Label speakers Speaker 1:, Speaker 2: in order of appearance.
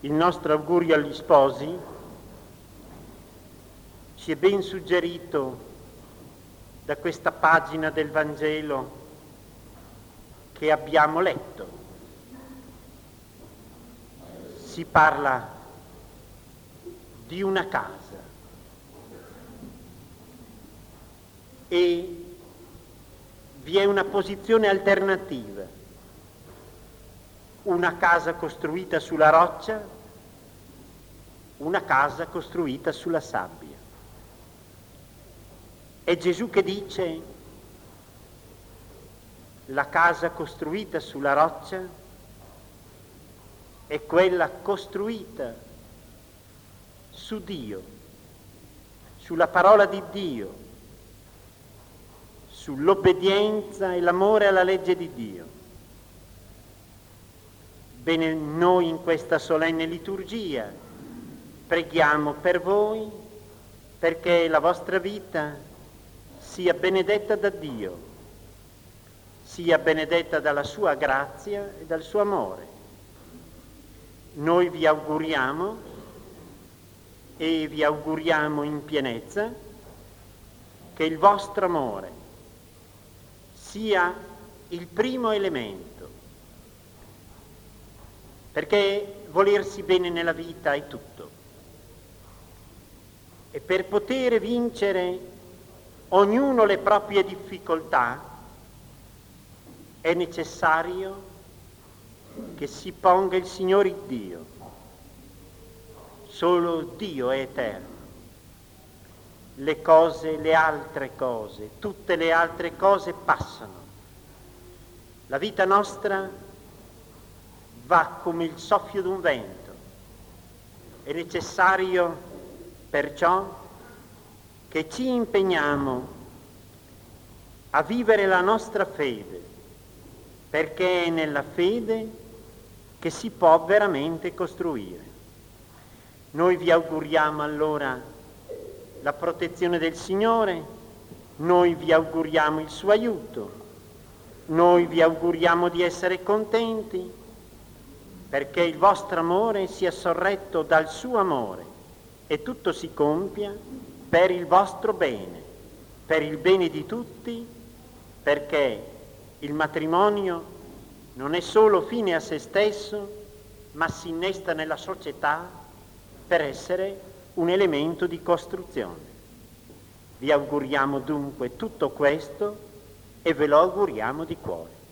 Speaker 1: il nostro augurio agli sposi, ci è ben suggerito da questa pagina del Vangelo che abbiamo letto. Si parla di una casa e vi è una posizione alternativa, una casa costruita sulla roccia, una casa costruita sulla sabbia. È Gesù che dice: la casa costruita sulla roccia è quella costruita su Dio, sulla parola di Dio, sull'obbedienza e l'amore alla legge di Dio. Bene, noi in questa solenne liturgia preghiamo per voi perché la vostra vita sia benedetta da Dio, sia benedetta dalla sua grazia e dal suo amore. Noi vi auguriamo e vi auguriamo in pienezza che il vostro amore sia il primo elemento, perché volersi bene nella vita è tutto. E per poter vincere ognuno le proprie difficoltà è necessario che si ponga il Signore Dio. Solo Dio è eterno. Le cose, le altre cose, tutte le altre cose passano. La vita nostra va come il soffio d'un vento. È necessario perciò che ci impegniamo a vivere la nostra fede, perché è nella fede che si può veramente costruire. Noi vi auguriamo allora la protezione del Signore, noi vi auguriamo il suo aiuto, noi vi auguriamo di essere contenti, perché il vostro amore sia sorretto dal suo amore e tutto si compia per il vostro bene, per il bene di tutti, perché il matrimonio non è solo fine a se stesso, ma si innesta nella società per essere un elemento di costruzione. Vi auguriamo dunque tutto questo e ve lo auguriamo di cuore.